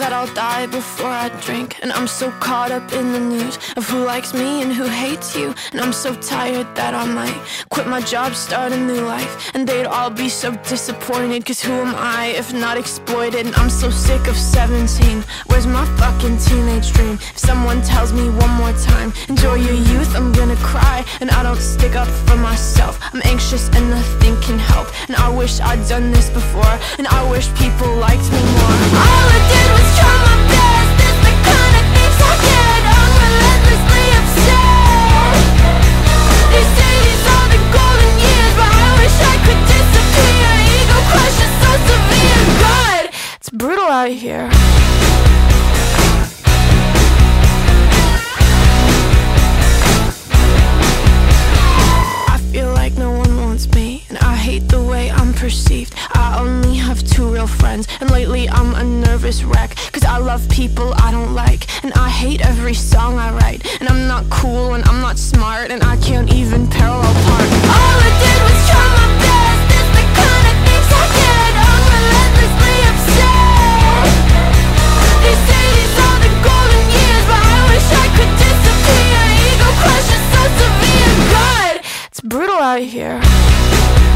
that I'll die before I drink. And I'm so caught up in the news of who likes me and who hates you. And I'm so tired that I might quit my job, start a new life. And they'd all be so disappointed, cause who am I if not exploited? And I'm so sick of 17. Where's my fucking teenage dream? If someone tells me one more time, enjoy your youth, I'm gonna cry. And I don't stick up for myself, I'm anxious and nothing can help. And I wish I'd done this before, and I wish people liked me more. All I did was try my best, it's the kind of things I get. I'm relentlessly upset. They say these are the golden years, but I wish I could disappear. Ego crush is so severe. God, it's brutal out here. Hate the way I'm perceived. I only have 2 real friends, and lately I'm a nervous wreck, cause I love people I don't like, and I hate every song I write. And I'm not cool and I'm not smart, and I can't even parallel park. All I did was try my best, it's the kind of things I get. I'm relentlessly upset. They say these are the golden years, but I wish I could disappear. Ego crush is so severe. God, it's brutal out here.